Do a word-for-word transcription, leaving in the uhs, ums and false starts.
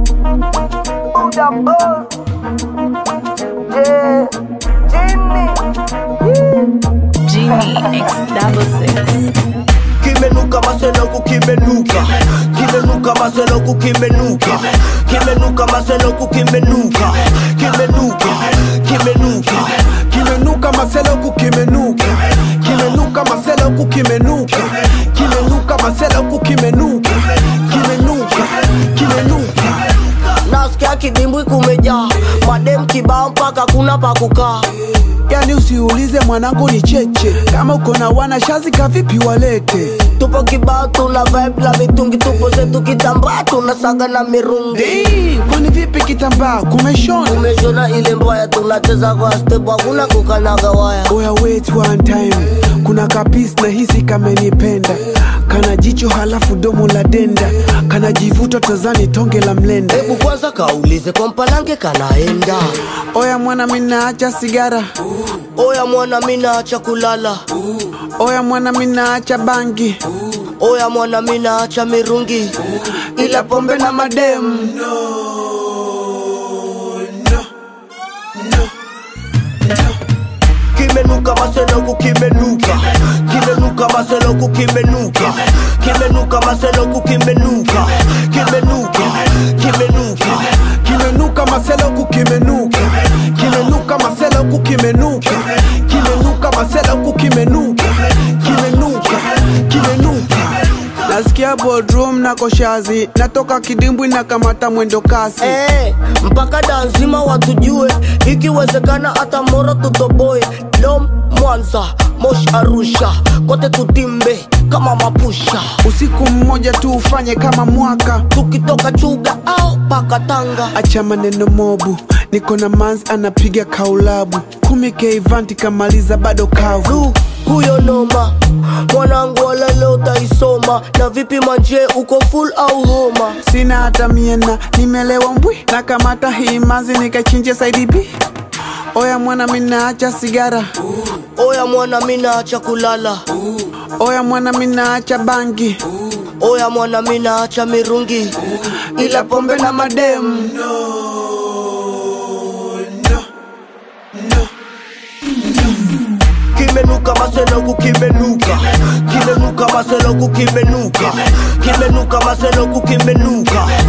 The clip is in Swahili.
Buddha boss. Yeah, Jimmy. Jimmy X double six. Kimenuka maseloku kimenuka. Kimenuka maseloku kimenuka. Kimenuka maseloku kimenuka. Kimenuka, kimenuka. Kimenuka maseloku kimenuka. Kimenuka maseloku kimenuka. Kimenuka maseloku kimenuka. Kimenuka, kimenuka. Nasikia kidimbwi kumejaa. Madem kibao mpaka kuna pa kukaa. Yani usiulize mwanangu ni cheche. Kama uko na wana shazi kavipi walete. Tupo kibao tuna vibe la mitungi. Tupo zetu kitambaa tunasaga na mirungi. Hey, kwani vipi kitambaa kumeshona? Kumeshona ile mbaya tunacheza kwa step. Hakuna kukanaga waya. Oya wait one time. Kuna kapis na hisi kamenipenda. Kana jicho halafu domo la denda. Kana jivuto tazani tonge la mlenda. Hebu kwanza kaulize kwa mpalange kanaenda. Oya mwana mina acha sigara. Oya mwana mina acha kulala. Oya mwana mina acha bangi. Oya mwana mina acha mirungi. Ila pombe na madem. Kimenuka maseloku kimenuka. Kimenuka maseloku kimenuka. Kimenuka maseloku kimenuka. Kimenuka, kimenuka. Kimenuka maseloku kimenuka. Kimenuka maseloku kimenuka. Kimenuka maseloku kimenuka. Kimenuka, kimenuka. Nasikia boardroom na koshazi. Natoka kidimbwi na kamata mwendo kasi. Hey, mpaka danzima watujue. Ikiwezekana hata moro tutoboe. Lom Mwanza, Mosh Arusha. Kote tutimbe kama mapusha. Usiku mmoja tu ufanye kama mwaka. Tukitoka Chuga au paka Tanga. Acha maneno mobu. Niko na manzi anapiga kaulabu. Kumi keivanti kamaliza bado kavu. Huyo noma. Mwanangu wala leo taisoma. Na vipi manje uko full au homa? Sina hata miena, nimelewa mbwi. Na kamata hii mazi nikachinje side B. Oya mwana mina acha sigara. Oya mwana mina acha kulala. Oya mwana mina acha bangi. Oya mwana mina acha mirungi. Ila pombe na madem. Kimenuka maseloku kimenuka. Kimenuka maseloku kimenuka. Kimenuka maseloku kimenuka.